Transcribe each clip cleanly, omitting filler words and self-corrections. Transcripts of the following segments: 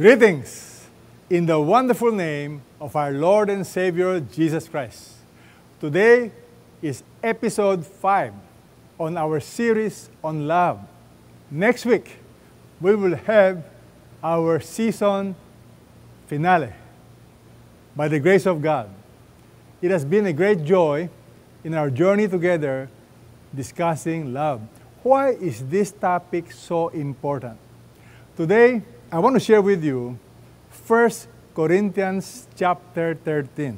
Greetings in the wonderful name of our Lord and Savior Jesus Christ. Today is episode 5 on our series on love. Next week, we will have our season finale. By the grace of God, it has been a great joy in our journey together discussing love. Why is this topic so important? Today, I want to share with you 1 Corinthians chapter 13.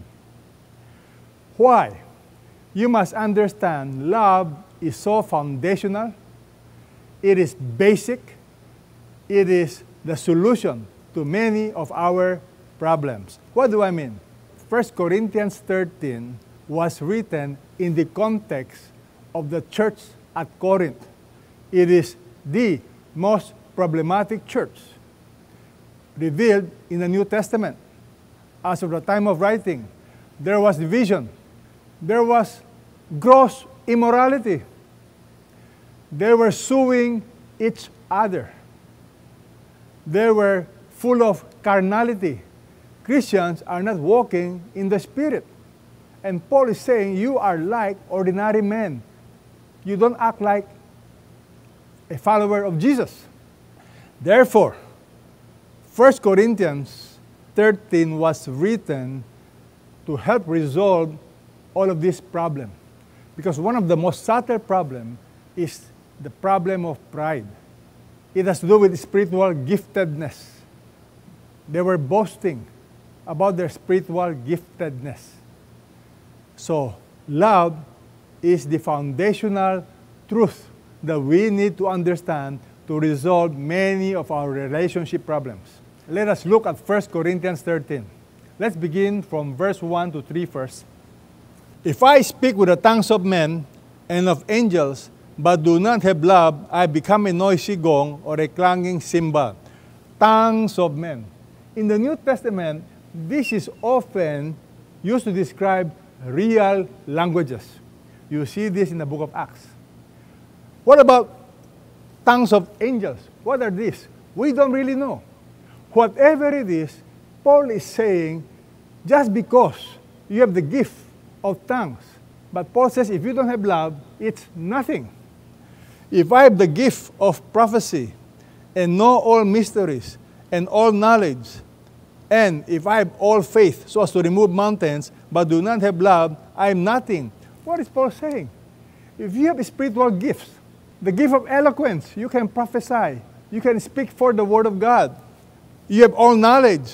Why? You must understand love is so foundational. It is basic. It is the solution to many of our problems. What do I mean? 1 Corinthians 13 was written in the context of the church at Corinth. It is the most problematic church revealed in the New Testament. As of the time of writing, there was division. There was gross immorality. They were suing each other. They were full of carnality. Christians are not walking in the Spirit. And Paul is saying, you are like ordinary men. You don't act like a follower of Jesus. Therefore, 1 Corinthians 13 was written to help resolve all of these problems. Because one of the most subtle problems is the problem of pride. It has to do with spiritual giftedness. They were boasting about their spiritual giftedness. So, love is the foundational truth that we need to understand to resolve many of our relationship problems. Let us look at 1 Corinthians 13. Let's begin from verse 1 to 3 first. If I speak with the tongues of men and of angels, but do not have love, I become a noisy gong or a clanging cymbal. Tongues of men. In the New Testament, this is often used to describe real languages. You see this in the book of Acts. What about tongues of angels? What are these? We don't really know. Whatever it is, Paul is saying, just because you have the gift of tongues, but Paul says if you don't have love, it's nothing. If I have the gift of prophecy and know all mysteries and all knowledge, and if I have all faith so as to remove mountains, but do not have love, I am nothing. What is Paul saying? If you have spiritual gifts, the gift of eloquence, you can prophesy, you can speak for the word of God, you have all knowledge.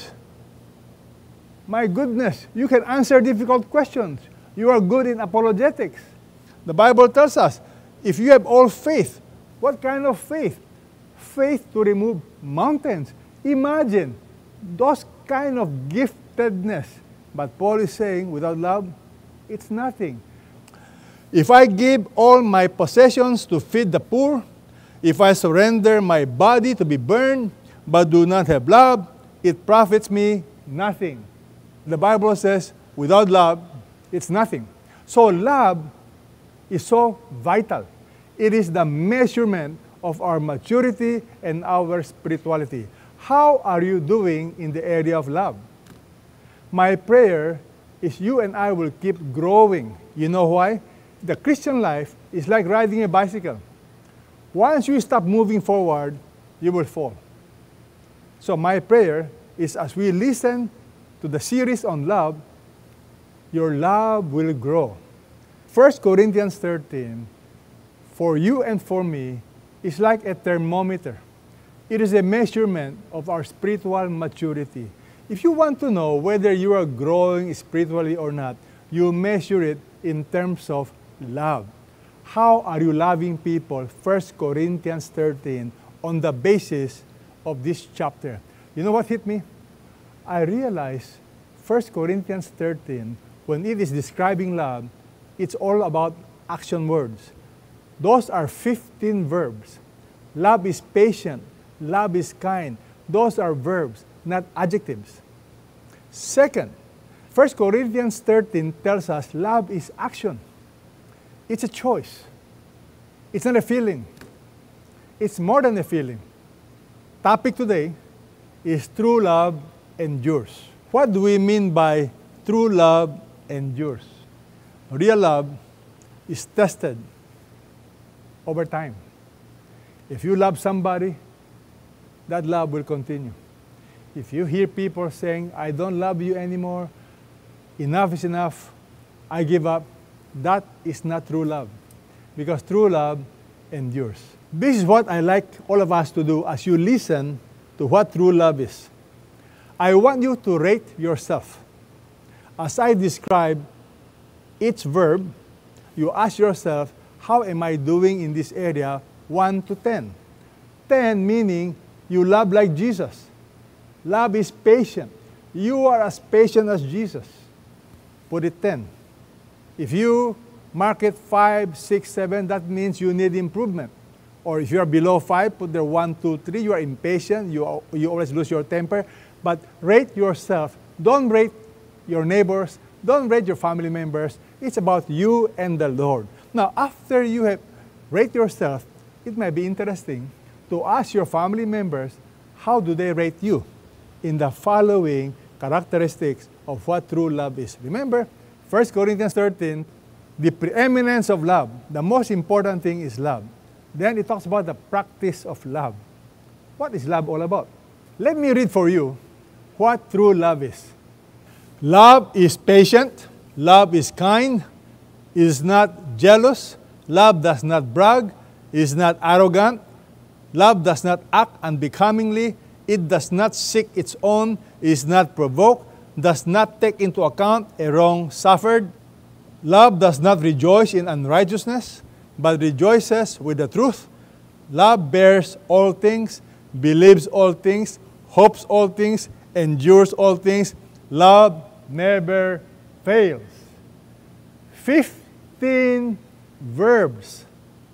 My goodness, you can answer difficult questions. You are good in apologetics. The Bible tells us, if you have all faith, what kind of faith? Faith to remove mountains. Imagine those kind of giftedness. But Paul is saying, without love, it's nothing. If I give all my possessions to feed the poor, if I surrender my body to be burned, but do not have love, it profits me nothing. The Bible says, without love, it's nothing. So love is so vital. It is the measurement of our maturity and our spirituality. How are you doing in the area of love? My prayer is you and I will keep growing. You know why? The Christian life is like riding a bicycle. Once you stop moving forward, you will fall. So my prayer is as we listen to the series on love, your love will grow. 1 Corinthians 13, for you and for me, is like a thermometer. It is a measurement of our spiritual maturity. If you want to know whether you are growing spiritually or not, you measure it in terms of love. How are you loving people? 1 Corinthians 13, on the basis of this chapter. You know what hit me? I realized 1 Corinthians 13, when it is describing love, it's all about action words. Those are 15 verbs. Love is patient. Love is kind. Those are verbs, not adjectives. Second, 1 Corinthians 13 tells us love is action. It's a choice. It's not a feeling. It's more than a feeling. Topic today, is true love endures. What do we mean by true love endures? Real love is tested over time. If you love somebody, that love will continue. If you hear people saying, I don't love you anymore, enough is enough, I give up, that is not true love. Because true love endures. This is what I like all of us to do as you listen to what true love is. I want you to rate yourself. As I describe each verb, you ask yourself, how am I doing in this area 1 to 10? 10 meaning you love like Jesus. Love is patient. You are as patient as Jesus. Put it 10. If you mark it 5, 6, 7, that means you need improvement. Or if you are below 5, put there 1, 2, 3. You are impatient. You always lose your temper. But rate yourself. Don't rate your neighbors. Don't rate your family members. It's about you and the Lord. Now, after you have rate yourself, it might be interesting to ask your family members, how do they rate you in the following characteristics of what true love is? Remember, 1 Corinthians 13, the preeminence of love. The most important thing is love. Then it talks about the practice of love. What is love all about? Let me read for you what true love is. Love is patient. Love is kind. Is not jealous. Love does not brag. Is not arrogant. Love does not act unbecomingly. It does not seek its own. Is not provoked. Does not take into account a wrong suffered. Love does not rejoice in unrighteousness, but rejoices with the truth. Love bears all things, believes all things, hopes all things, endures all things. Love never fails. 15 verbs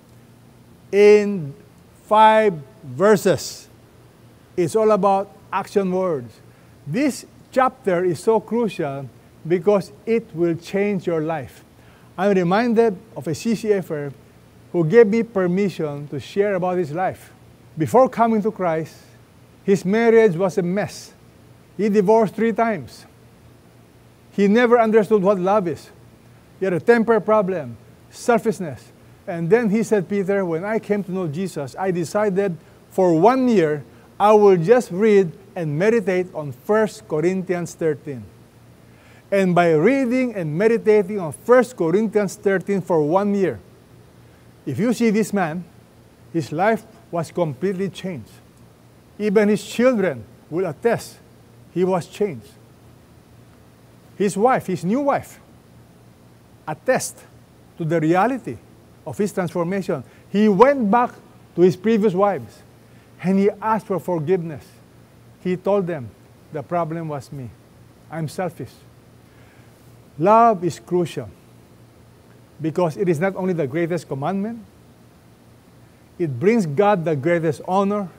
in 5 verses. It's all about action words. This chapter is so crucial because it will change your life. I'm reminded of a CCFer who gave me permission to share about his life. Before coming to Christ, his marriage was a mess. He divorced 3 times. He never understood what love is. He had a temper problem, selfishness. And then he said, Peter, when I came to know Jesus, I decided for 1 year, I will just read and meditate on 1 Corinthians 13. And by reading and meditating on 1 Corinthians 13 for 1 year, if you see this man, his life was completely changed. Even his children will attest he was changed. His wife, his new wife, attest to the reality of his transformation. He went back to his previous wives and he asked for forgiveness. He told them, the problem was me. I'm selfish. Love is crucial because it is not only the greatest commandment, it brings God the greatest honor.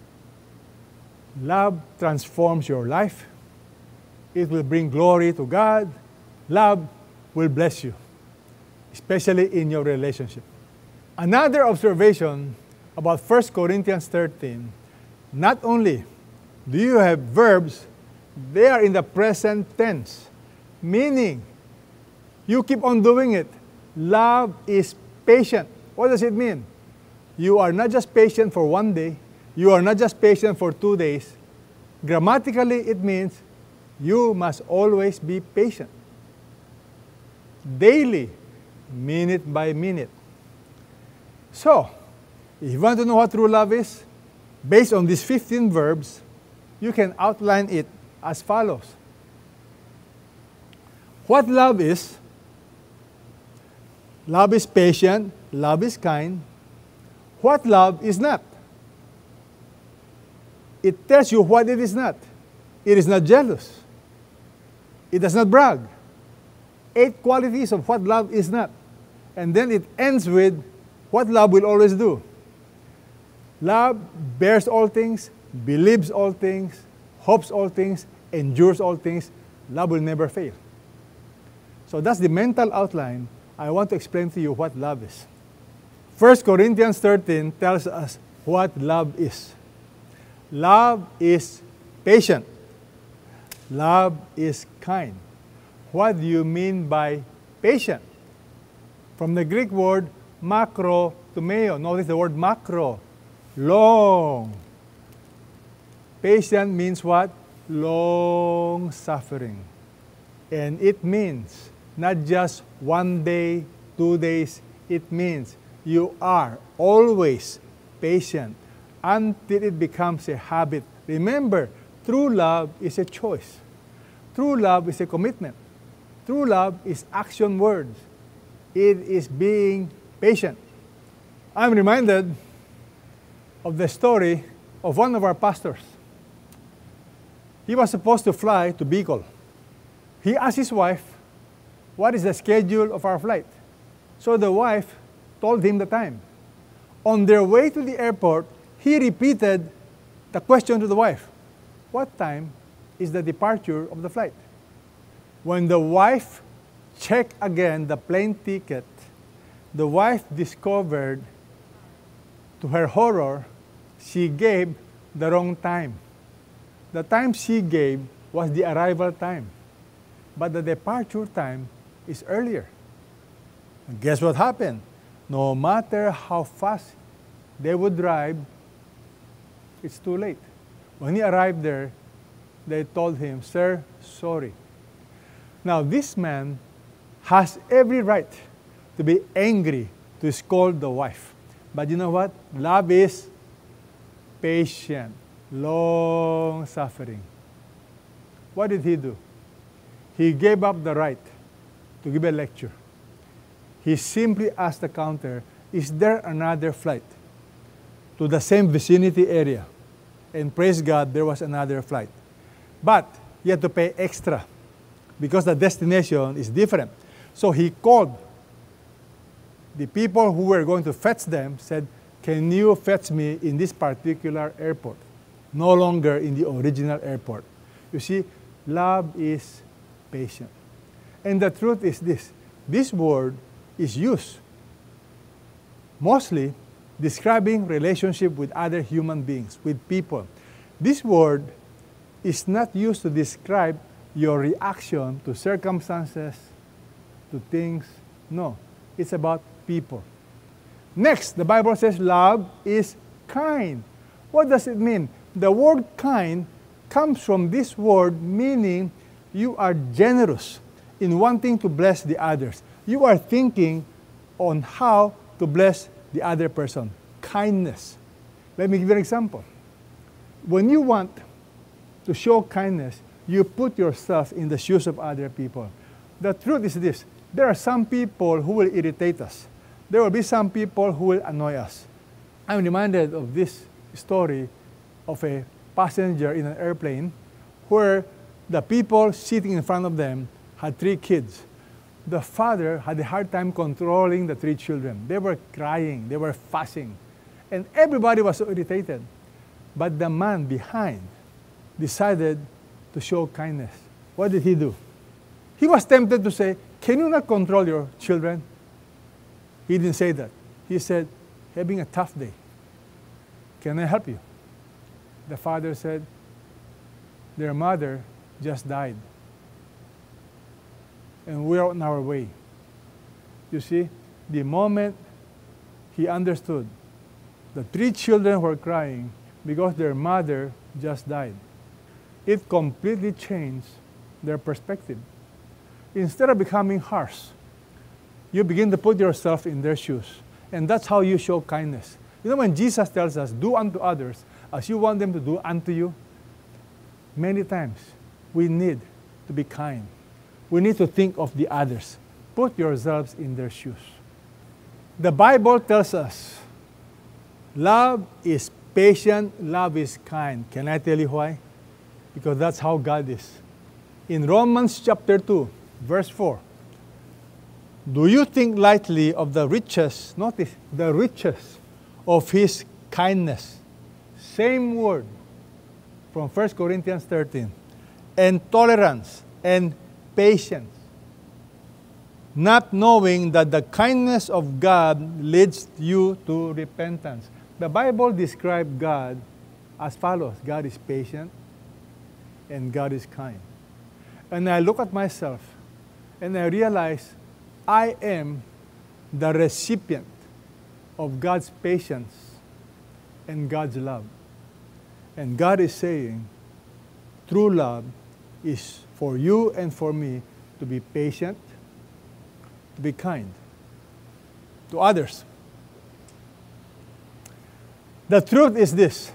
Love transforms your life. It will bring glory to God. Love will bless you, especially in your relationship. Another observation about 1 Corinthians 13, not only do you have verbs, they are in the present tense, meaning you keep on doing it. Love is patient. What does it mean? You are not just patient for 1 day. You are not just patient for 2 days. Grammatically, it means you must always be patient. Daily, minute by minute. So, if you want to know what true love is, based on these 15 verbs, you can outline it as follows. What love is? Love is patient. Love is kind. What love is not? It tells you what it is not. It is not jealous. It does not brag. 8 qualities of what love is not. And then it ends with what love will always do. Love bears all things, believes all things, hopes all things, endures all things. Love will never fail. So that's the mental outline. I want to explain to you what love is. 1 Corinthians 13 tells us what love is. Love is patient. Love is kind. What do you mean by patient? From the Greek word macrotumeo. Notice the word macro. Long. Patient means what? Long suffering. And it means not just 1 day, 2 days. It means you are always patient until it becomes a habit. Remember, true love is a choice. True love is a commitment. True love is action words. It is being patient. I'm reminded of the story of one of our pastors. He was supposed to fly to Bicol. He asked his wife, what is the schedule of our flight? So the wife told him the time. On their way to the airport, he repeated the question to the wife, what time is the departure of the flight? When the wife checked again the plane ticket, the wife discovered, to her horror, she gave the wrong time. The time she gave was the arrival time, but the departure time is earlier. And guess what happened? No matter how fast they would drive, it's too late. When he arrived there, they told him, sir, sorry. Now this man has every right to be angry, to scold the wife. But you know what? Love is patient, long suffering. What did he do? He gave up the right to give a lecture. He simply asked the counter, is there another flight to the same vicinity area? And praise God, there was another flight. But he had to pay extra because the destination is different. So he called the people who were going to fetch them, said, can you fetch me in this particular airport? No longer in the original airport. You see, love is patient. And the truth is this word is used mostly describing relationship with other human beings, with people. This word is not used to describe your reaction to circumstances, to things. No, it's about people. Next, the Bible says love is kind. What does it mean? The word kind comes from this word meaning you are generous in wanting to bless the others. You are thinking on how to bless the other person. Kindness. Let me give you an example. When you want to show kindness, you put yourself in the shoes of other people. The truth is this. There are some people who will irritate us. There will be some people who will annoy us. I'm reminded of this story of a passenger in an airplane where the people sitting in front of them had 3 kids. The father had a hard time controlling the 3 children. They were crying, they were fussing, and everybody was so irritated. But the man behind decided to show kindness. What did he do? He was tempted to say, can you not control your children? He didn't say that. He said, having a tough day. Can I help you? The father said, their mother just died. And we're on our way. You see, the moment he understood, the 3 children were crying because their mother just died. It completely changed their perspective. Instead of becoming harsh, you begin to put yourself in their shoes. And that's how you show kindness. You know, when Jesus tells us, do unto others as you want them to do unto you, many times we need to be kind. We need to think of the others. Put yourselves in their shoes. The Bible tells us, love is patient, love is kind. Can I tell you why? Because that's how God is. In Romans chapter 2, verse 4, do you think lightly of the riches, notice, the riches of His kindness? Same word from 1 Corinthians 13. And tolerance and patience, not knowing that the kindness of God leads you to repentance. The Bible describes God as follows. God is patient. and God is kind. And I look at myself and I realize I am the recipient of God's patience and God's love. And God is saying, true love is for you and for me to be patient, to be kind to others. The truth is this: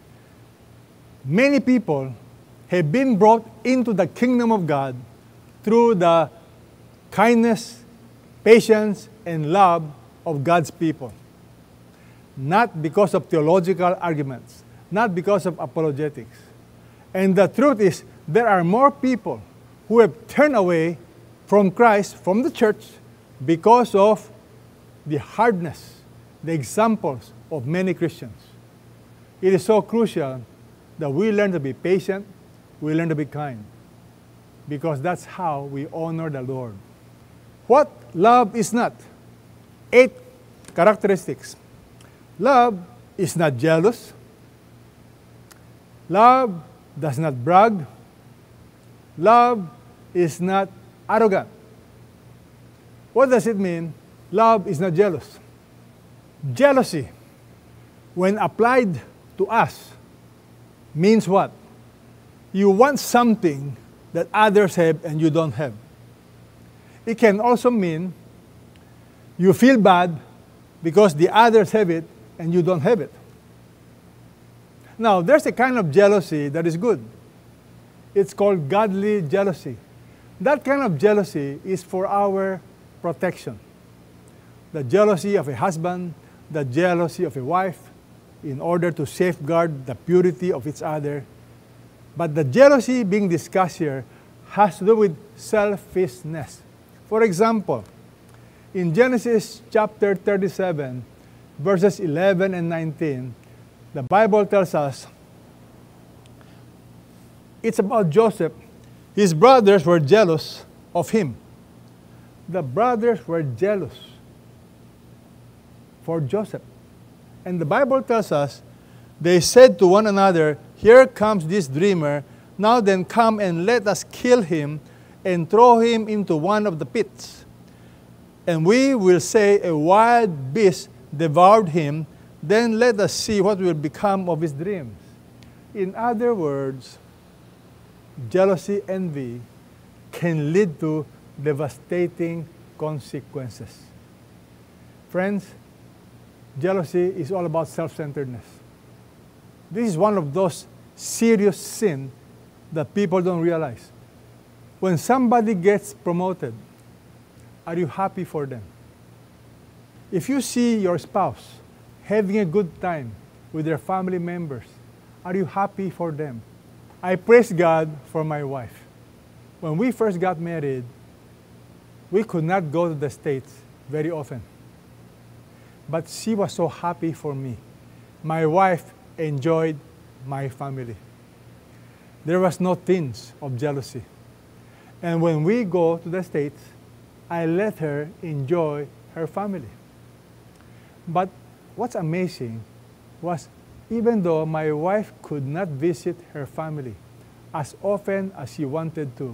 many people have been brought into the kingdom of God through the kindness, patience, and love of God's people. Not because of theological arguments, not because of apologetics. And the truth is, there are more people who have turned away from Christ, from the church, because of the hardness, the examples of many Christians. It is so crucial that we learn to be patient, we learn to be kind, because that's how we honor the Lord. What love is not? 8 characteristics. Love is not jealous. Love does not brag. Love is not arrogant. What does it mean? Love is not jealous. Jealousy, when applied to us, means what? You want something that others have and you don't have. It can also mean you feel bad because the others have it and you don't have it. Now, there's a kind of jealousy that is good. It's called godly jealousy. That kind of jealousy is for our protection. The jealousy of a husband, the jealousy of a wife, in order to safeguard the purity of each other. But the jealousy being discussed here has to do with selfishness. For example, in Genesis chapter 37, verses 11 and 19, the Bible tells us it's about Joseph. His brothers were jealous of him. The brothers were jealous for Joseph. And the Bible tells us, they said to one another, "Here comes this dreamer. Now then come and let us kill him and throw him into one of the pits. And we will say a wild beast devoured him. Then let us see what will become of his dreams." In other words, jealousy, envy can lead to devastating consequences. Friends, jealousy is all about self-centeredness. This is one of those serious sins that people don't realize. When somebody gets promoted, are you happy for them? If you see your spouse having a good time with their family members, are you happy for them? I praise God for my wife. When we first got married, we could not go to the States very often. But she was so happy for me. My wife enjoyed my family. There was no tinge of jealousy. And when we go to the States, I let her enjoy her family. But what's amazing was, even though my wife could not visit her family as often as she wanted to,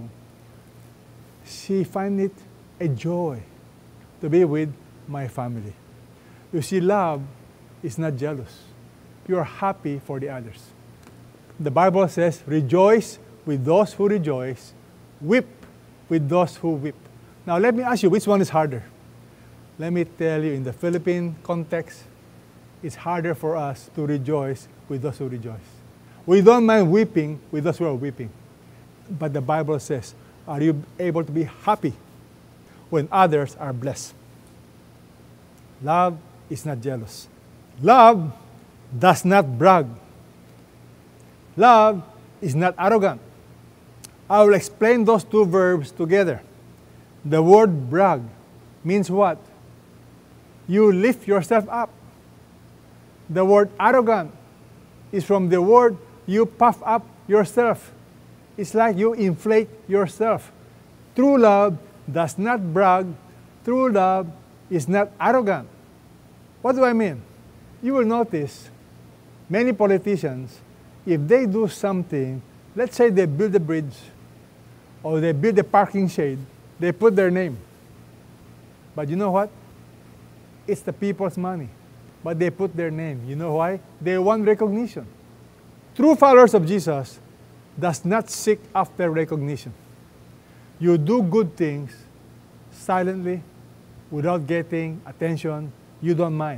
she found it a joy to be with my family. You see, love is not jealous. You are happy for the others. The Bible says, "Rejoice with those who rejoice, weep with those who weep." Now let me ask you, which one is harder? Let me tell you, in the Philippine context, it's harder for us to rejoice with those who rejoice. We don't mind weeping with those who are weeping. But the Bible says, are you able to be happy when others are blessed? Love is not jealous. Love does not brag. Love is not arrogant. I will explain those two verbs together. The word brag means what? You lift yourself up. The word arrogant is from the word you puff up yourself. It's like you inflate yourself. True love does not brag. True love is not arrogant. What do I mean? You will notice many politicians, if they do something Let's say they build a bridge or they build a parking shade. They put their name. But you know what? It's the people's money. But they put their name. You know why? They want recognition. True followers of Jesus does not seek after recognition. You do good things silently, without getting attention. You don't mind.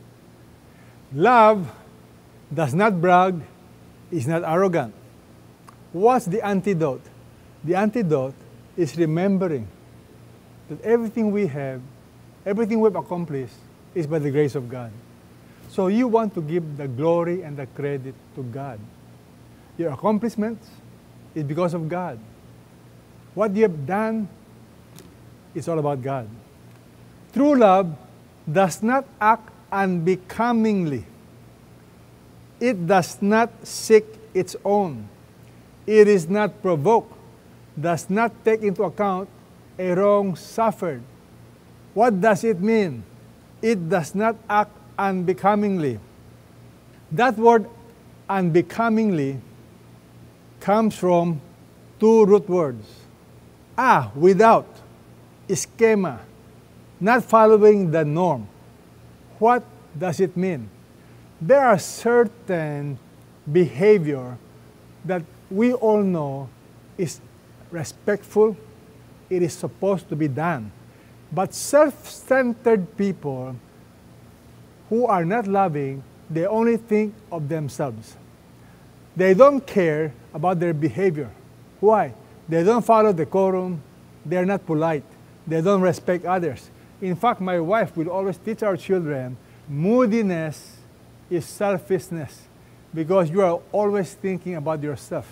Love does not brag, is not arrogant. What's the antidote? The antidote is remembering that everything we have, everything we've accomplished, is by the grace of God. So you want to give the glory and the credit to God. Your accomplishments is because of God. What you have done is all about God. True love does not act unbecomingly. It does not seek its own. It is not provoked, does not take into account a wrong suffered. What does it mean? It does not act unbecomingly. That word unbecomingly comes from two root words. Without, schema, not following the norm. What does it mean? There are certain behavior that we all know is respectful, it is supposed to be done. But self-centered people who are not loving, they only think of themselves. They don't care about their behavior. Why? They don't follow decorum, they're not polite, they don't respect others. In fact, my wife will always teach our children, moodiness is selfishness because you are always thinking about yourself.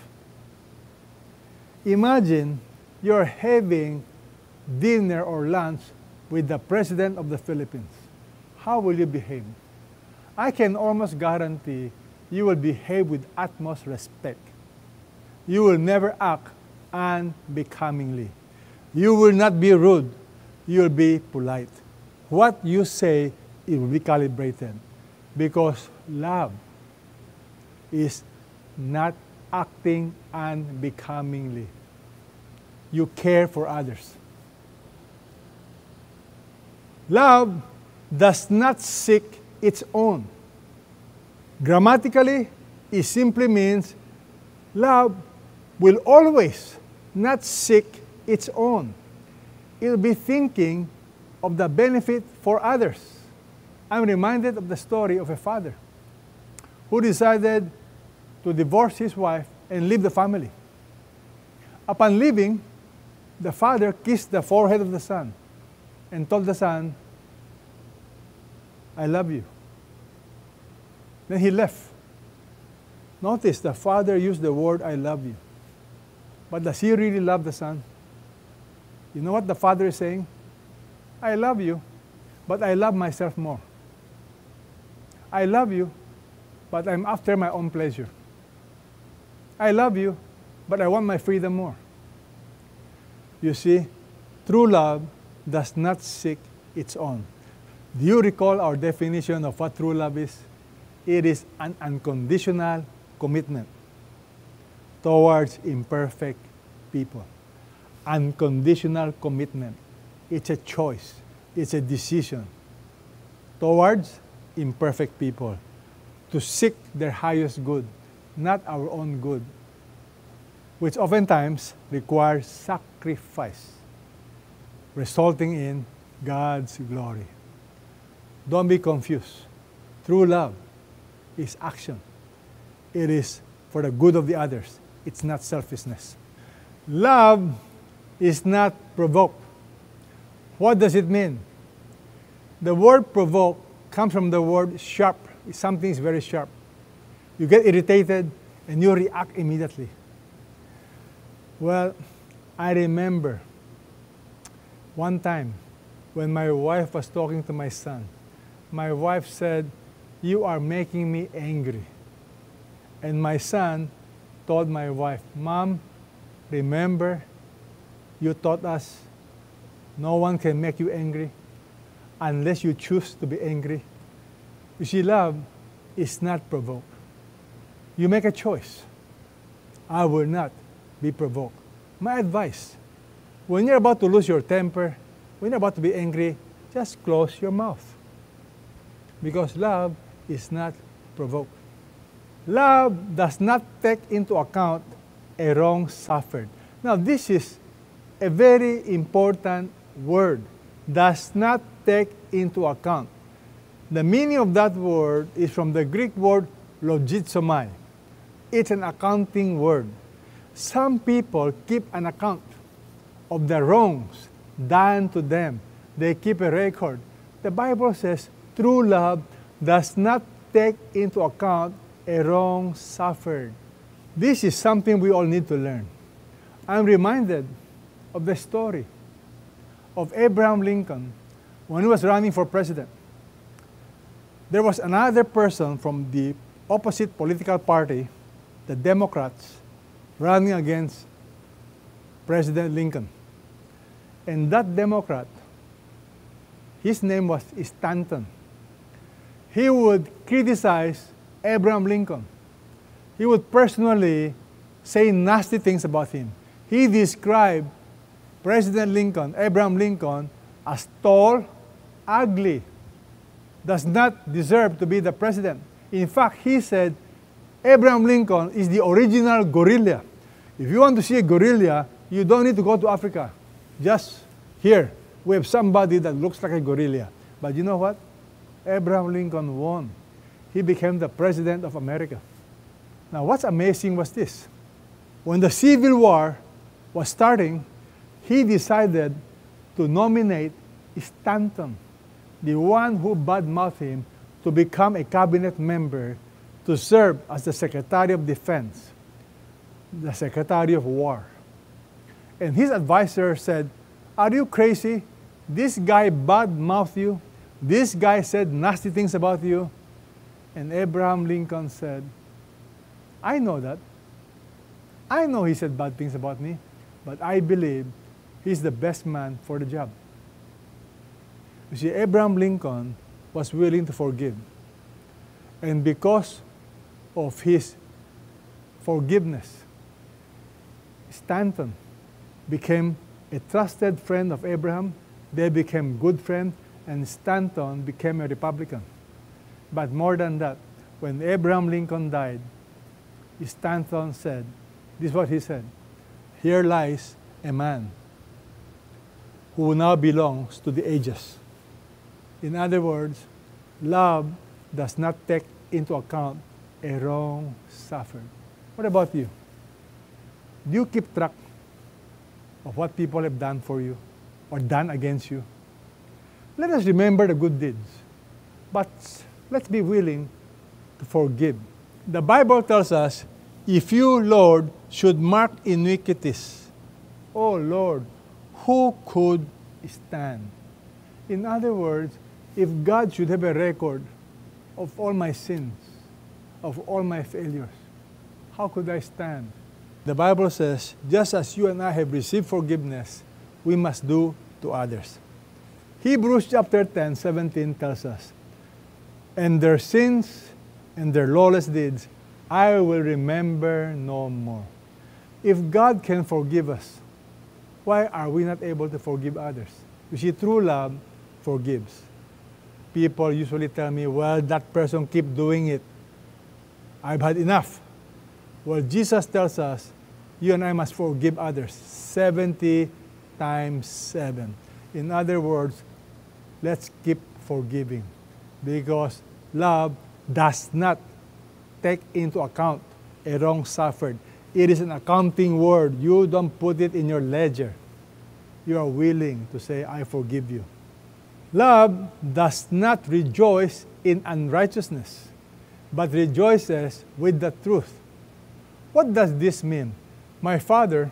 Imagine you're having dinner or lunch with the President of the Philippines. How will you behave? I can almost guarantee you will behave with utmost respect. You will never act unbecomingly. You will not be rude. You will be polite. What you say, it will be calibrated. Because love is not acting unbecomingly. You care for others. Love does not seek its own. Grammatically, it simply means love will always not seek its own. It will be thinking of the benefit for others. I'm reminded of the story of a father who decided to divorce his wife and leave the family. Upon leaving, the father kissed the forehead of the son and told the son, "I love you." Then he left. Notice the father used the word, "I love you." But does he really love the son? You know what the father is saying? "I love you, but I love myself more. I love you, but I'm after my own pleasure. I love you, but I want my freedom more." You see, true love does not seek its own. Do you recall our definition of what true love is? It is an unconditional commitment towards imperfect people. Unconditional commitment. It's a choice. It's a decision towards imperfect people to seek their highest good, not our own good, which oftentimes requires sacrifice, resulting in God's glory. Don't be confused. True love is action. It is for the good of the others. It's not selfishness. Love is not provoked. What does it mean? The word provoke comes from the word sharp. Something is very sharp. You get irritated and you react immediately. Well, I remember one time when my wife was talking to my son. My wife said, "You are making me angry." And my son told my wife, "Mom, remember, you taught us no one can make you angry unless you choose to be angry." You see, love is not provoked. You make a choice. I will not be provoked. My advice, when you're about to lose your temper, when you're about to be angry, just close your mouth. Because love is not provoked. Love does not take into account a wrong suffered. Now, this is a very important word. Does not take into account. The meaning of that word is from the Greek word logizomai. It's an accounting word. Some people keep an account of the wrongs done to them. They keep a record. The Bible says true love does not take into account a wrong suffered. This is something we all need to learn. I'm reminded of the story of Abraham Lincoln when he was running for president. There was another person from the opposite political party, the Democrats, running against President Lincoln. And that Democrat, his name was Stanton. He would criticize Abraham Lincoln. He would personally say nasty things about him. He described President Lincoln, Abraham Lincoln, as tall, ugly, does not deserve to be the president. In fact, he said Abraham Lincoln is the original gorilla. If you want to see a gorilla, you don't need to go to Africa. Just here, we have somebody that looks like a gorilla. But you know what? Abraham Lincoln won. He became the president of America. Now, what's amazing was this. When the Civil War was starting, he decided to nominate Stanton, the one who badmouthed him, to become a cabinet member to serve as the Secretary of Defense, the Secretary of War. And his advisor said, "Are you crazy? This guy badmouthed you. This guy said nasty things about you." And Abraham Lincoln said, "I know that. I know he said bad things about me, but I believe he's the best man for the job." You see, Abraham Lincoln was willing to forgive. And because of his forgiveness, Stanton became a trusted friend of Abraham. They became good friends, and Stanton became a Republican. But more than that, when Abraham Lincoln died, Stanton said, this is what he said, "Here lies a man who now belongs to the ages." In other words, love does not take into account a wrong suffered. What about you? Do you keep track of what people have done for you or done against you? Let us remember the good deeds, but let's be willing to forgive. The Bible tells us, "If you, Lord, should mark iniquities, oh Lord, who could stand?" In other words, if God should have a record of all my sins, of all my failures, how could I stand? The Bible says, just as you and I have received forgiveness, we must do to others. Hebrews chapter 10:17 tells us, "And their sins and their lawless deeds I will remember no more." If God can forgive us, why are we not able to forgive others? You see, true love forgives. People usually tell me, "Well, that person keep doing it. I've had enough." Well, Jesus tells us, you and I must forgive others 70 times 7. In other words, let's keep forgiving, because love does not take into account a wrong suffered. It is an accounting word. You don't put it in your ledger. You are willing to say, "I forgive you." Love does not rejoice in unrighteousness, but rejoices with the truth. What does this mean? My father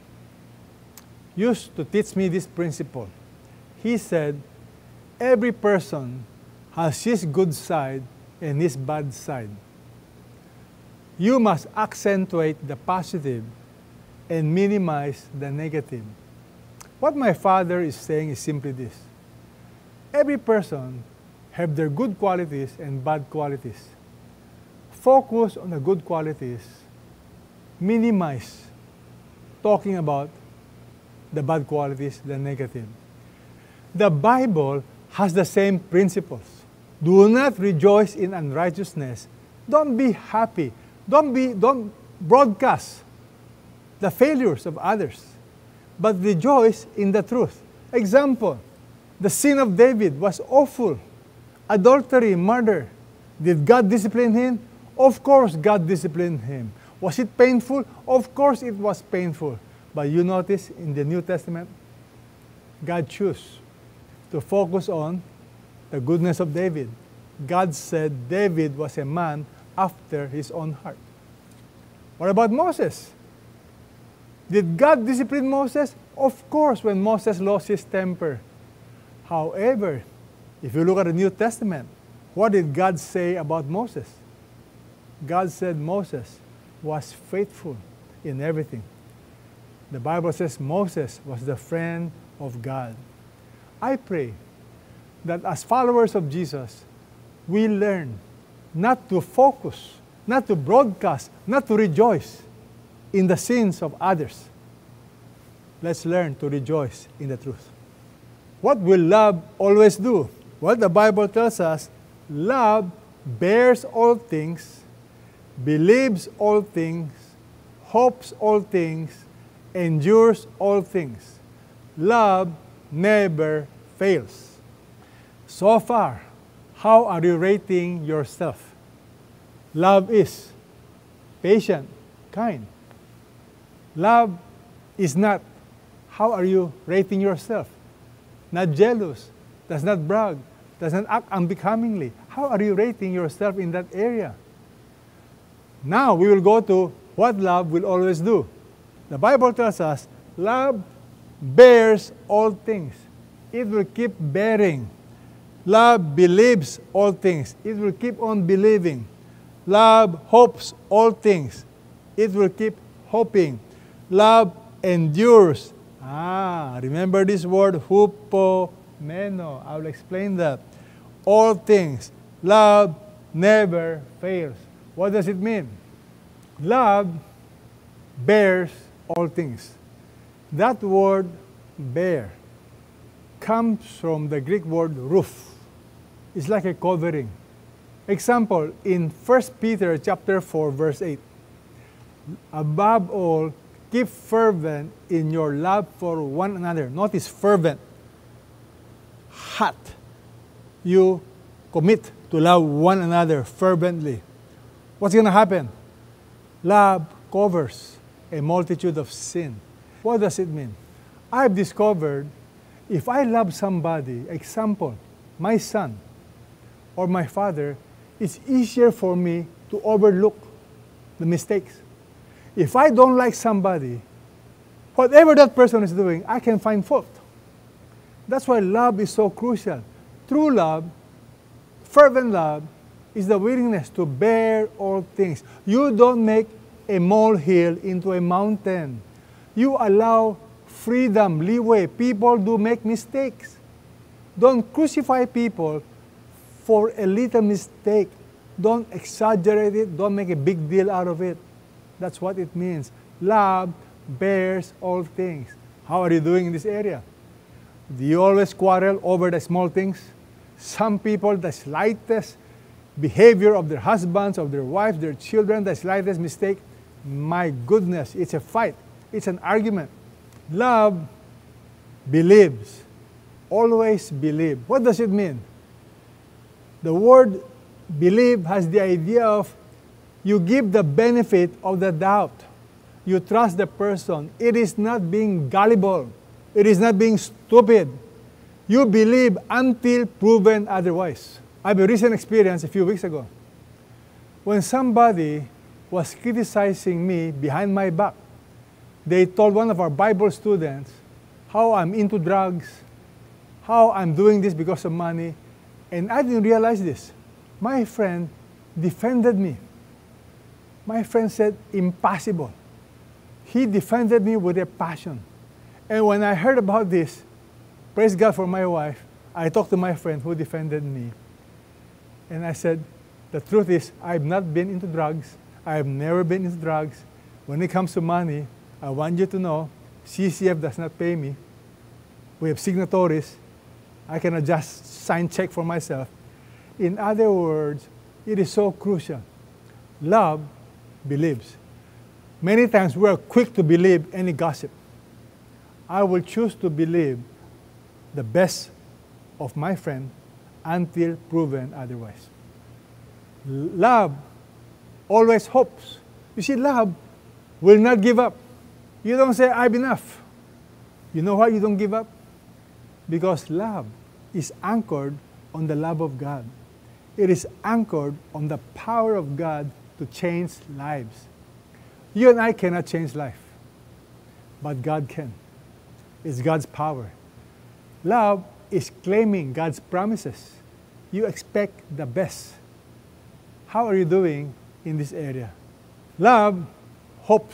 used to teach me this principle. He said, every person has his good side and his bad side. You must accentuate the positive and minimize the negative. What my father is saying is simply this. Every person have their good qualities and bad qualities. Focus on the good qualities minimize talking about the bad qualities, the negative. The Bible has the same principles. Do not rejoice in unrighteousness. Don't be happy. Don't broadcast the failures of others, but rejoice in the truth. Example, the sin of David was awful. Adultery, murder. Did God discipline him? Of course God disciplined him. Was it painful? Of course it was painful. But you notice in the New Testament, God chose to focus on the goodness of David. God said David was a man after his own heart. What about Moses? Did God discipline Moses? Of course, when Moses lost his temper. However, if you look at the New Testament, what did God say about Moses? God said Moses was faithful in everything. The Bible says Moses was the friend of God. I pray that as followers of Jesus, we learn not to focus, not to broadcast, not to rejoice in the sins of others. Let's learn to rejoice in the truth. What will love always do? Well, the Bible tells us, love bears all things, believes all things, hopes all things, endures all things. Love never fails. So far, how are you rating yourself? Love is patient, kind. Love is not. How are you rating yourself? Not jealous, does not brag, does not act unbecomingly. How are you rating yourself in that area? Now we will go to what love will always do. The Bible tells us, love bears all things. It will keep bearing. Love believes all things. It will keep on believing. Love hopes all things. It will keep hoping. Love endures. Remember this word, hupomeno. I will explain that. All things. Love never fails. What does it mean? Love bears all things. That word, bear, comes from the Greek word roof. It's like a covering. Example, in 1 Peter chapter 4, verse 8. Above all, keep fervent in your love for one another. Notice fervent. Hot. You commit to love one another fervently. What's going to happen? Love covers a multitude of sin. What does it mean? I've discovered if I love somebody, example, my son or my father, it's easier for me to overlook the mistakes. If I don't like somebody, whatever that person is doing, I can find fault. That's why love is so crucial. True love, fervent love, is the willingness to bear all things. You don't make a molehill into a mountain. You allow freedom, leeway. People do make mistakes. Don't crucify people for a little mistake. Don't exaggerate it. Don't make a big deal out of it. That's what it means. Love bears all things. How are you doing in this area? Do you always quarrel over the small things? Some people, the slightest behavior of their husbands, of their wives, their children, the slightest mistake, my goodness, it's a fight. It's an argument. Love believes. Always believe. What does it mean? The word believe has the idea of you give the benefit of the doubt. You trust the person. It is not being gullible. It is not being stupid. You believe until proven otherwise. I have a recent experience a few weeks ago. When somebody was criticizing me behind my back, they told one of our Bible students how I'm into drugs, how I'm doing this because of money, and I didn't realize this. My friend defended me. My friend said, impossible. He defended me with a passion. And when I heard about this, praise God for my wife, I talked to my friend who defended me. And I said, the truth is, I've not been into drugs. I've never been into drugs. When it comes to money, I want you to know CCF does not pay me. We have signatories. I cannot just sign check for myself. In other words, it is so crucial. Love believes. Many times we are quick to believe any gossip. I will choose to believe the best of my friend until proven otherwise. Love always hopes. You see, love will not give up. You don't say, I've enough. You know why you don't give up? Because love is anchored on the love of God. It is anchored on the power of God to change lives. You and I cannot change life, but God can. It's God's power. Love is claiming God's promises. You expect the best. How are you doing in this area? Love hopes.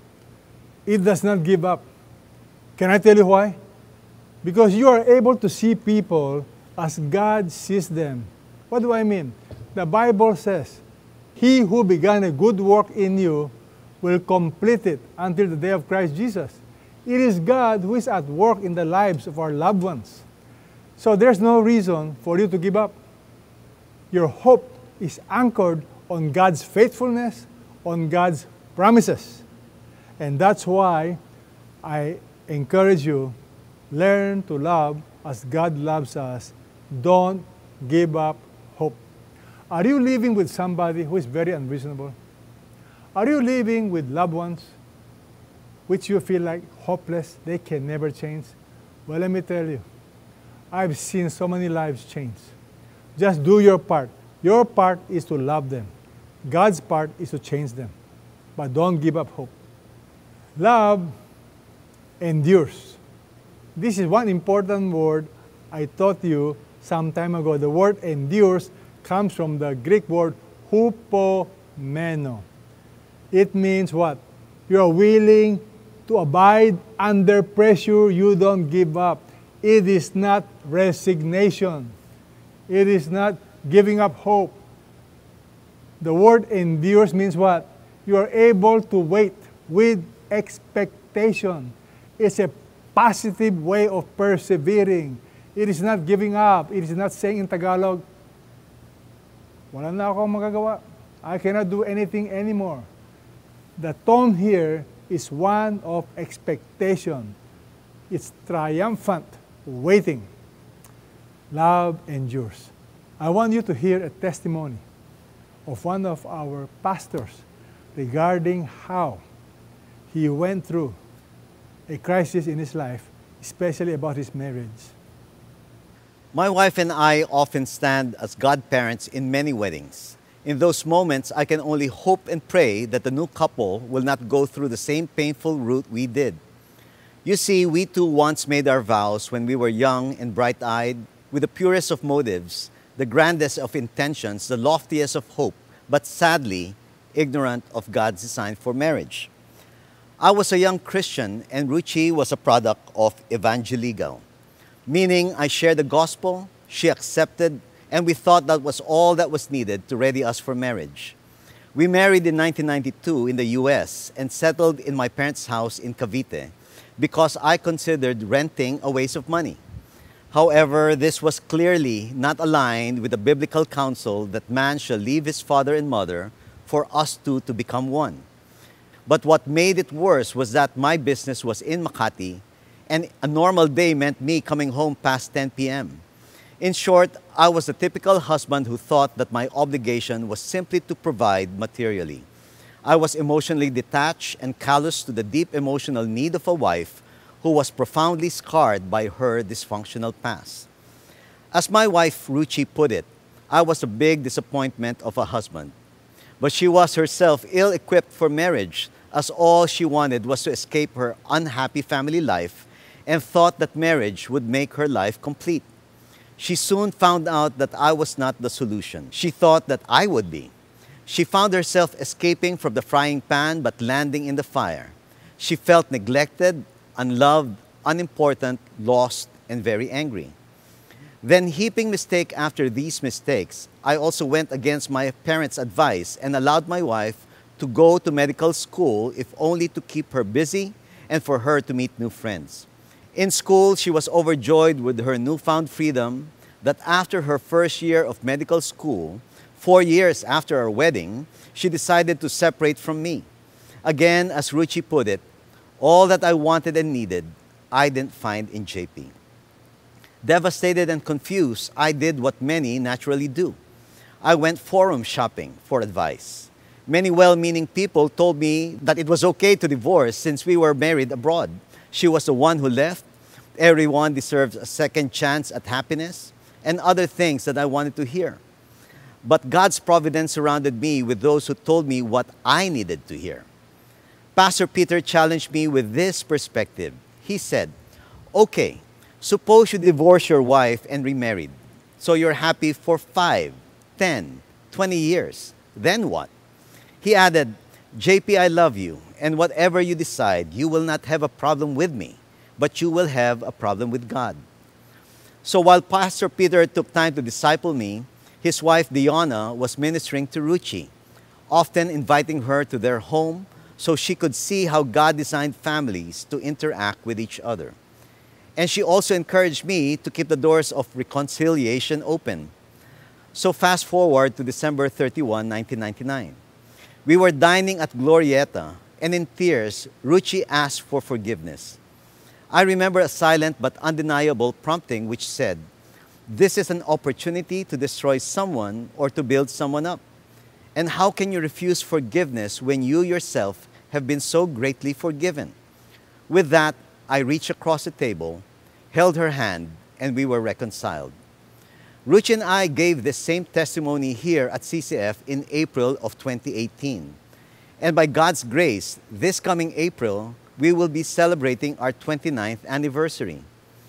It does not give up. Can I tell you why? Because you are able to see people as God sees them. What do I mean? The Bible says, He who began a good work in you will complete it until the day of Christ Jesus. It is God who is at work in the lives of our loved ones. So there's no reason for you to give up. Your hope is anchored on God's faithfulness, on God's promises. And that's why I encourage you, learn to love as God loves us. Don't give up hope. Are you living with somebody who is very unreasonable? Are you living with loved ones which you feel like hopeless, they can never change? Well, let me tell you, I've seen so many lives change. Just do your part. Your part is to love them. God's part is to change them. But don't give up hope. Love endures. This is one important word I taught you some time ago. The word endures comes from the Greek word hupomeno. It means what? You are willing to abide under pressure. You don't give up. It is not resignation. It is not giving up hope. The word endures means what? You are able to wait with expectation. It's a positive way of persevering. It is not giving up. It is not saying in Tagalog, wala na akong magagawa. I cannot do anything anymore. The tone here is one of expectation. It's triumphant, waiting. Love endures. I want you to hear a testimony of one of our pastors regarding how he went through a crisis in his life, especially about his marriage. My wife and I often stand as godparents in many weddings. In those moments, I can only hope and pray that the new couple will not go through the same painful route we did. You see, we too once made our vows when we were young and bright-eyed, with the purest of motives, the grandest of intentions, the loftiest of hope, but sadly, ignorant of God's design for marriage. I was a young Christian and Ruchi was a product of evangeligal, meaning I shared the gospel, she accepted, and we thought that was all that was needed to ready us for marriage. We married in 1992 in the US and settled in my parents' house in Cavite because I considered renting a waste of money. However, this was clearly not aligned with the biblical counsel that man shall leave his father and mother for us two to become one. But what made it worse was that my business was in Makati and a normal day meant me coming home past 10 p.m. In short, I was a typical husband who thought that my obligation was simply to provide materially. I was emotionally detached and callous to the deep emotional need of a wife who was profoundly scarred by her dysfunctional past. As my wife Ruchi put it, I was a big disappointment of a husband. But she was herself ill-equipped for marriage, as all she wanted was to escape her unhappy family life and thought that marriage would make her life complete. She soon found out that I was not the solution. She thought that I would be. She found herself escaping from the frying pan but landing in the fire. She felt neglected, unloved, unimportant, lost, and very angry. Then, heaping mistake after these mistakes, I also went against my parents' advice and allowed my wife to go to medical school if only to keep her busy and for her to meet new friends. In school, she was overjoyed with her newfound freedom that after her first year of medical school, 4 years after our wedding, she decided to separate from me. Again, as Ruchi put it, all that I wanted and needed, I didn't find in JP. Devastated and confused, I did what many naturally do. I went forum shopping for advice. Many well-meaning people told me that it was okay to divorce since we were married abroad. She was the one who left. Everyone deserves a second chance at happiness, and other things that I wanted to hear. But God's providence surrounded me with those who told me what I needed to hear. Pastor Peter challenged me with this perspective. He said, okay, suppose you divorce your wife and remarried. So you're happy for 5, 10, 20 years. Then what? He added, JP, I love you, and whatever you decide, you will not have a problem with me, but you will have a problem with God. So while Pastor Peter took time to disciple me, his wife Diana was ministering to Ruchi, often inviting her to their home so she could see how God designed families to interact with each other. And she also encouraged me to keep the doors of reconciliation open. So fast forward to December 31, 1999. We were dining at Glorieta, and in tears, Ruchi asked for forgiveness. I remember a silent but undeniable prompting which said, this is an opportunity to destroy someone or to build someone up. And how can you refuse forgiveness when you yourself have been so greatly forgiven? With that, I reached across the table, held her hand, and we were reconciled. Ruchi and I gave the same testimony here at CCF in April of 2018. And by God's grace, this coming April, we will be celebrating our 29th anniversary.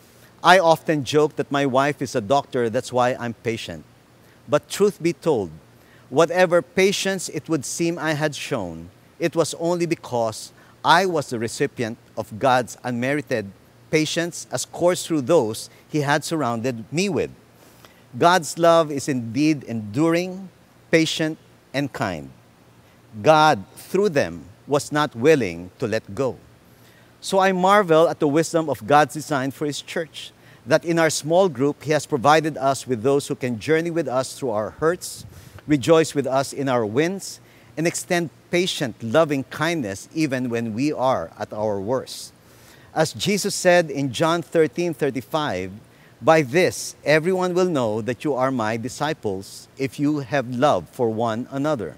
I often joke that my wife is a doctor, that's why I'm patient. But truth be told, whatever patience it would seem I had shown, it was only because I was the recipient of God's unmerited patience as coursed through those He had surrounded me with. God's love is indeed enduring, patient, and kind. God, through them, was not willing to let go. So I marvel at the wisdom of God's design for His church, that in our small group, He has provided us with those who can journey with us through our hurts, rejoice with us in our wins, and extend patient, loving kindness even when we are at our worst. As Jesus said in John 13:35, by this, everyone will know that you are my disciples if you have love for one another.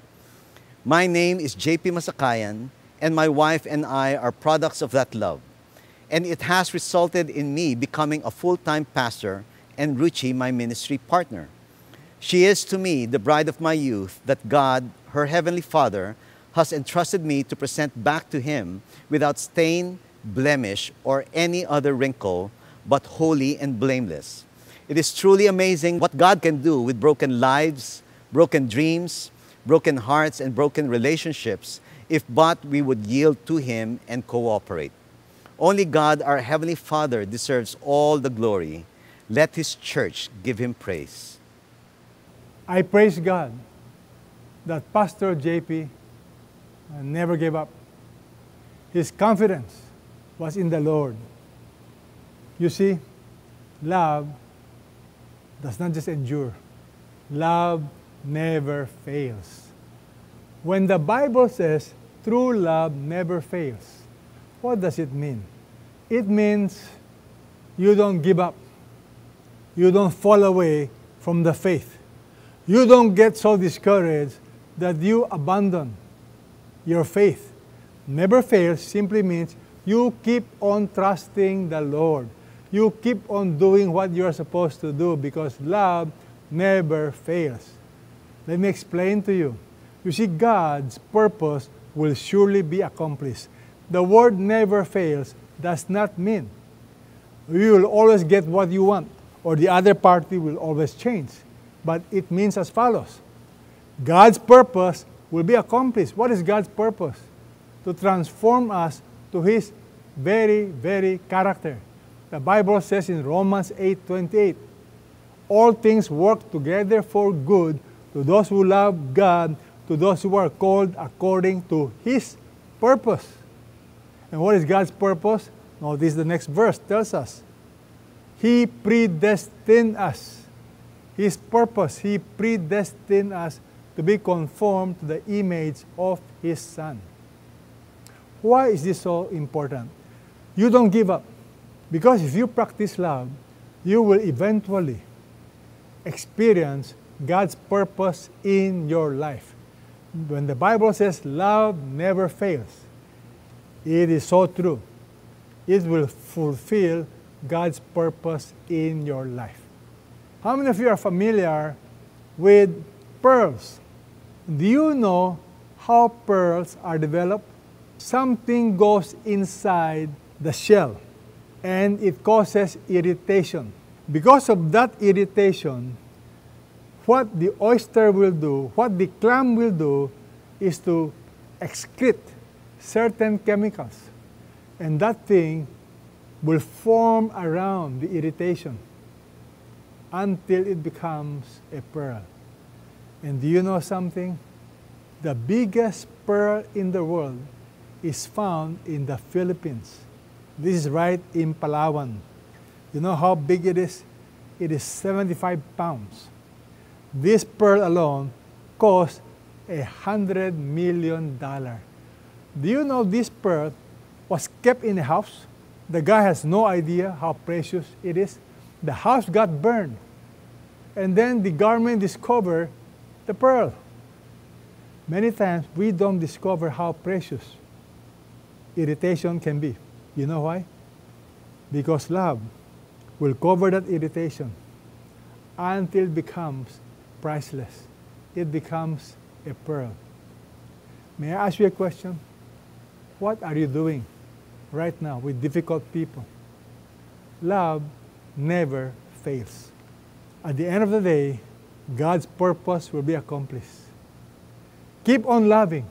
My name is JP Masakayan, and my wife and I are products of that love. And it has resulted in me becoming a full-time pastor and Ruchi my ministry partner. She is to me the bride of my youth that God, her Heavenly Father, has entrusted me to present back to Him without stain, blemish, or any other wrinkle, but holy and blameless. It is truly amazing what God can do with broken lives, broken dreams, broken hearts, and broken relationships if but we would yield to Him and cooperate. Only God, our Heavenly Father, deserves all the glory. Let His church give Him praise. I praise God that Pastor JP never gave up. His confidence was in the Lord. You see, love does not just endure. Love never fails. When the Bible says true love never fails, what does it mean? It means you don't give up. You don't fall away from the faith. You don't get so discouraged that you abandon your faith. Never fails simply means you keep on trusting the Lord. You keep on doing what you're supposed to do because love never fails. Let me explain to you. You see, God's purpose will surely be accomplished. The word never fails does not mean you will always get what you want or the other party will always change. But it means as follows. God's purpose will be accomplished. What is God's purpose? To transform us to His very, very character. The Bible says in Romans 8:28, all things work together for good to those who love God, to to those who are called according to His purpose. And what is God's purpose? Notice the next verse tells us. He predestined us. His purpose, He predestined us to be conformed to the image of His Son. Why is this so important? You don't give up. Because if you practice love, you will eventually experience God's purpose in your life. When the Bible says love never fails, it is so true. It will fulfill God's purpose in your life. How many of you are familiar with pearls? Do you know how pearls are developed? Something goes inside the shell and it causes irritation. Because of that irritation, what the oyster will do, what the clam will do, is to excrete certain chemicals. And that thing will form around the irritation until it becomes a pearl. And do you know something? The biggest pearl in the world is found in the Philippines. This is right in Palawan. You know how big it is? It is 75 pounds. This pearl alone costs $100 million. Do you know this pearl was kept in a house? The guy has no idea how precious it is. The house got burned. And then the government discovered the pearl. Many times we don't discover how precious irritation can be. You know why? Because love will cover that irritation until it becomes priceless. It becomes a pearl. May I ask you a question? What are you doing right now with difficult people? Love never fails. At the end of the day, God's purpose will be accomplished. Keep on loving.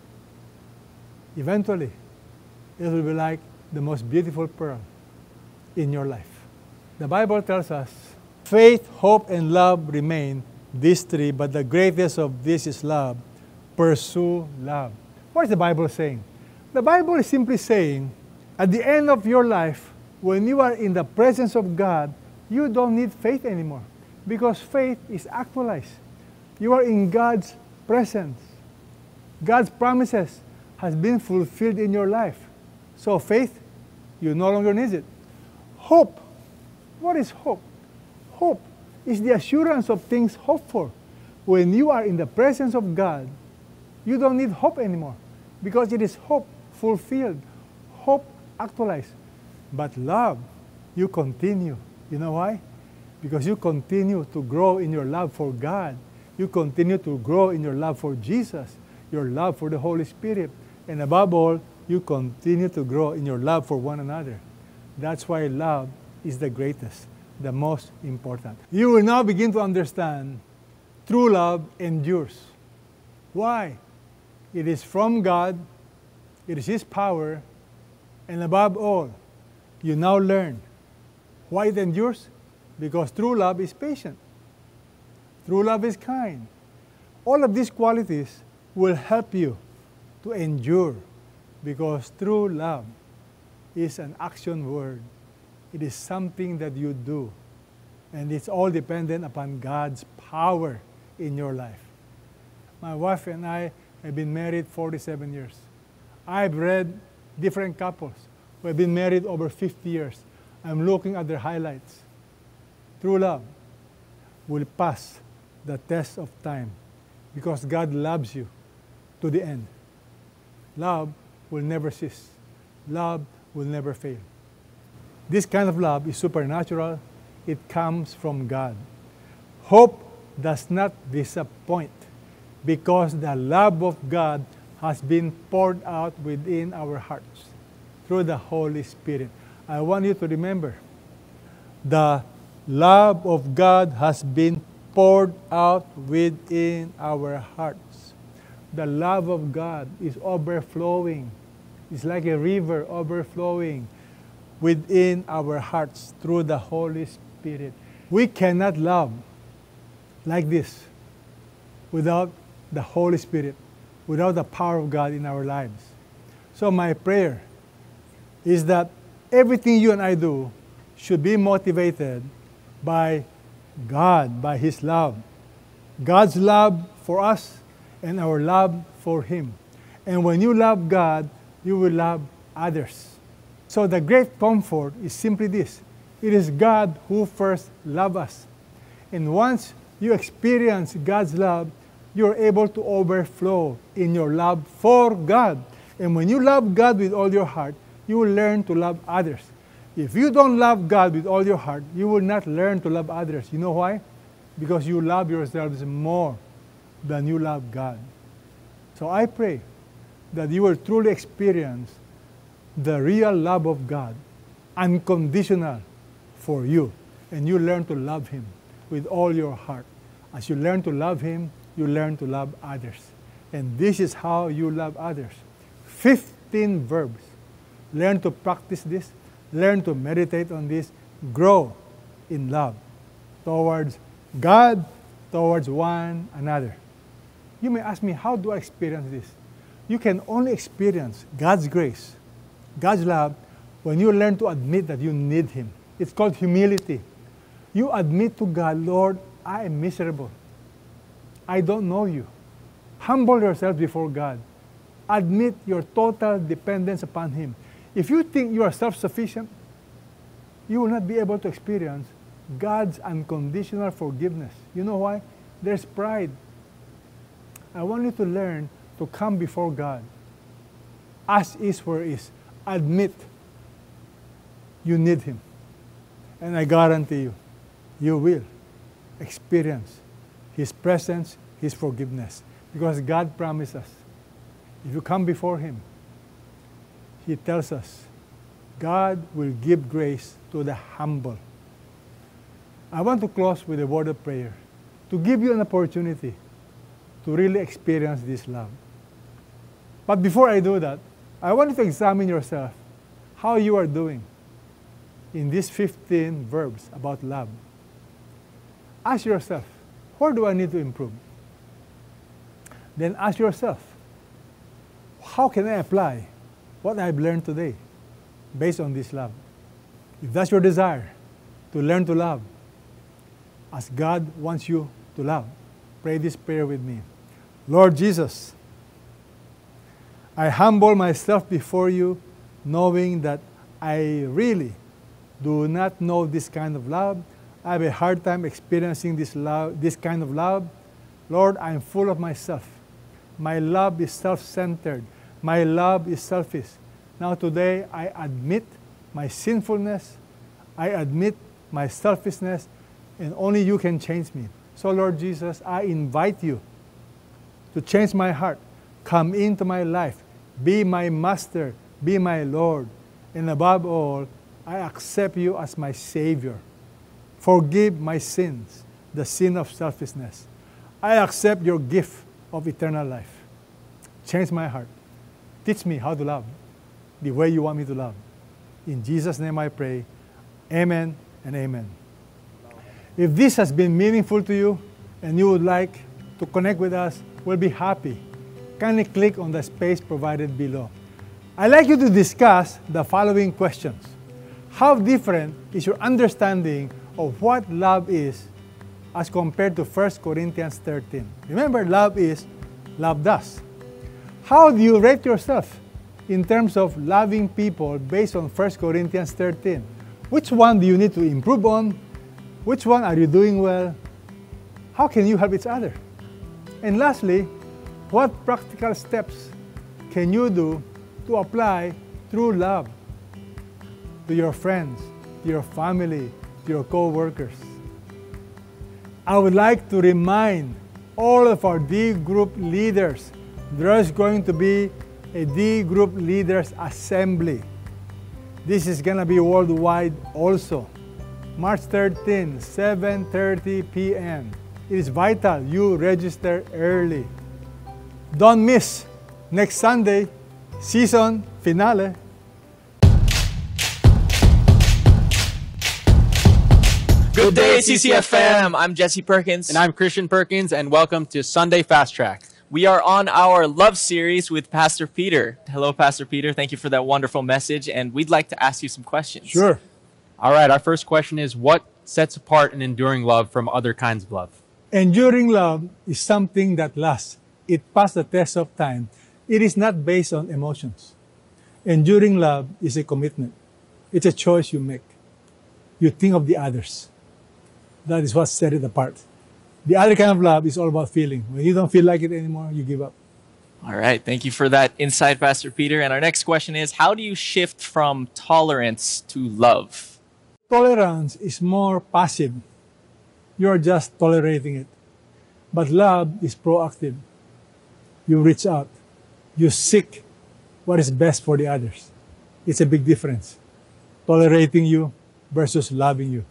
Eventually, it will be like the most beautiful pearl in your life. The Bible tells us, faith, hope, and love remain, these three, but the greatest of these is love. Pursue love. What is the Bible saying? The Bible is simply saying, at the end of your life, when you are in the presence of God, you don't need faith anymore, because faith is actualized. You are in God's presence. God's promises has been fulfilled in your life. So faith, you no longer need it. Hope. What is hope? Hope is the assurance of things hoped for. When you are in the presence of God, you don't need hope anymore, because it is hope fulfilled, hope actualized. But love, you continue. You know why? Because you continue to grow in your love for God. You continue to grow in your love for Jesus, your love for the Holy Spirit. And above all, you continue to grow in your love for one another. That's why love is the greatest, the most important. You will now begin to understand true love endures. Why? It is from God, it is His power, and above all, you now learn why it endures. Because true love is patient. True love is kind. All of these qualities will help you to endure, because true love is an action word. It is something that you do, and it's all dependent upon God's power in your life. My wife and I have been married 47 years. I've read different couples who have been married over 50 years. I'm looking at their highlights. True love will pass the test of time because God loves you to the end. Love will never cease. Love will never fail. This kind of love is supernatural. It comes from God. Hope does not disappoint because the love of God has been poured out within our hearts through the Holy Spirit. I want you to remember, the love of God has been poured out within our hearts. The love of God is overflowing. It's like a river overflowing within our hearts through the Holy Spirit. We cannot love like this without the Holy Spirit, without the power of God in our lives. So my prayer is that everything you and I do should be motivated by God, by His love. God's love for us and our love for Him. And when you love God, you will love others. So the great comfort is simply this. It is God who first loved us. And once you experience God's love, you're able to overflow in your love for God. And when you love God with all your heart, you will learn to love others. If you don't love God with all your heart, you will not learn to love others. You know why? Because you love yourselves more than you love God. So I pray that you will truly experience the real love of God, unconditional for you, and you learn to love Him with all your heart. As you learn to love Him, you learn to love others. And this is how you love others. 15 verbs. Learn to practice this. Learn to meditate on this. Grow in love towards God, towards one another. You may ask me, how do I experience this? You can only experience God's grace, God's love, when you learn to admit that you need Him. It's called humility. You admit to God, Lord, I am miserable. I don't know you. Humble yourself before God. Admit your total dependence upon Him. If you think you are self-sufficient, you will not be able to experience God's unconditional forgiveness. You know why? There's pride. I want you to learn to come before God. As is where is. Admit you need Him. And I guarantee you, you will experience His presence, His forgiveness. Because God promised us, if you come before Him, He tells us, God will give grace to the humble. I want to close with a word of prayer to give you an opportunity to really experience this love. But before I do that, I want you to examine yourself, how you are doing in these 15 verbs about love. Ask yourself, where do I need to improve? Then ask yourself, how can I apply what I've learned today based on this love? If that's your desire, to learn to love as God wants you to love, pray this prayer with me. Lord Jesus, I humble myself before you, knowing that I really do not know this kind of love. I have a hard time experiencing this love, this kind of love. Lord, I am full of myself. My love is self-centered. My love is selfish. Now today, I admit my sinfulness. I admit my selfishness, and only you can change me. So Lord Jesus, I invite you to change my heart. Come into my life. Be my master. Be my Lord. And above all, I accept you as my Savior. Forgive my sins, the sin of selfishness. I accept your gift of eternal life. Change my heart. Teach me how to love the way you want me to love. In Jesus' name I pray. Amen and amen. If this has been meaningful to you and you would like to connect with us, we'll be happy. Kindly click on the space provided below. I'd like you to discuss the following questions. How different is your understanding of what love is as compared to 1 Corinthians 13? Remember, love is, love does. How do you rate yourself in terms of loving people based on 1 Corinthians 13? Which one do you need to improve on? Which one are you doing well? How can you help each other? And lastly, what practical steps can you do to apply true love to your friends, to your family, to your co-workers? I would like to remind all of our D group leaders, there's going to be a D group leaders assembly. This is going to be worldwide also. March 13, 7:30 p.m. It is vital you register early. Don't miss next Sunday, season finale. Good day, CCFM. I'm Jesse Perkins. And I'm Christian Perkins, and welcome to Sunday Fast Track. We are on our love series with Pastor Peter. Hello, Pastor Peter. Thank you for that wonderful message. And we'd like to ask you some questions. Sure. All right, our first question is, what sets apart an enduring love from other kinds of love? Enduring love is something that lasts. It passed the test of time. It is not based on emotions. Enduring love is a commitment. It's a choice you make. You think of the others. That is what sets it apart. The other kind of love is all about feeling. When you don't feel like it anymore, you give up. All right. Thank you for that insight, Pastor Peter. And our next question is, how do you shift from tolerance to love? Tolerance is more passive. You're just tolerating it. But love is proactive. You reach out. You seek what is best for the others. It's a big difference. Tolerating you versus loving you.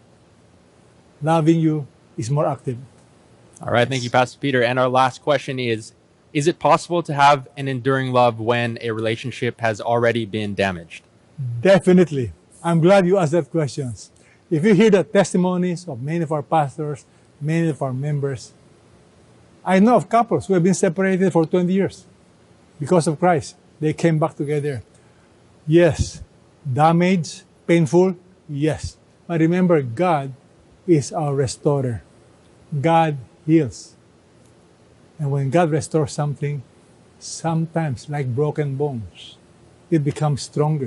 Loving you is more active. All right, thank you, Pastor Peter. And our last question is it possible to have an enduring love when a relationship has already been damaged? Definitely. I'm glad you asked that question. If you hear the testimonies of many of our pastors, many of our members, I know of couples who have been separated for 20 years because of Christ. They came back together. Yes, damaged, painful, yes. But remember, God is our restorer. God heals. And when God restores something, sometimes like broken bones, it becomes stronger.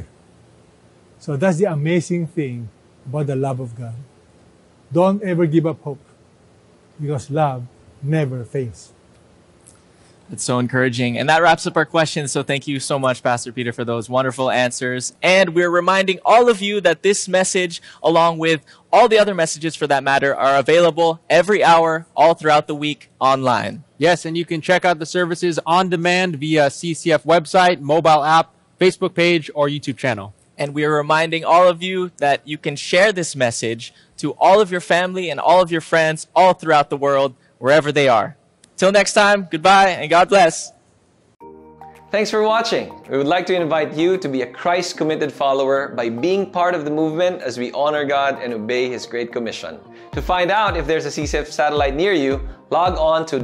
So that's the amazing thing about the love of God. Don't ever give up hope, because love never fails. That's so encouraging. And that wraps up our questions. So thank you so much, Pastor Peter, for those wonderful answers. And we're reminding all of you that this message, along with all the other messages for that matter, are available every hour, all throughout the week online. Yes, and you can check out the services on demand via CCF website, mobile app, Facebook page, or YouTube channel. And we are reminding all of you that you can share this message to all of your family and all of your friends all throughout the world, wherever they are. Till next time, goodbye and God bless. Thanks for watching. We would like to invite you to be a Christ-committed follower by being part of the movement as we honor God and obey His Great Commission. To find out if there's a CCF satellite near you, log on to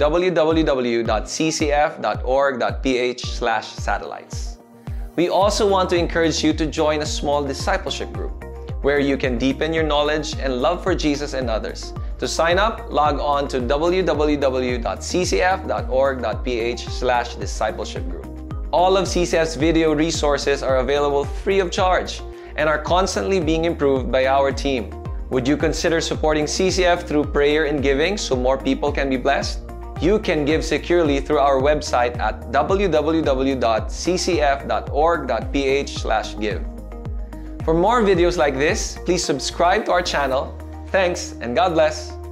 www.ccf.org.ph/satellites. We also want to encourage you to join a small discipleship group where you can deepen your knowledge and love for Jesus and others. To sign up, log on to www.ccf.org.ph/discipleship group. All of CCF's video resources are available free of charge and are constantly being improved by our team. Would you consider supporting CCF through prayer and giving so more people can be blessed? You can give securely through our website at www.ccf.org.ph/give. For more videos like this, please subscribe to our channel. Thanks and God bless.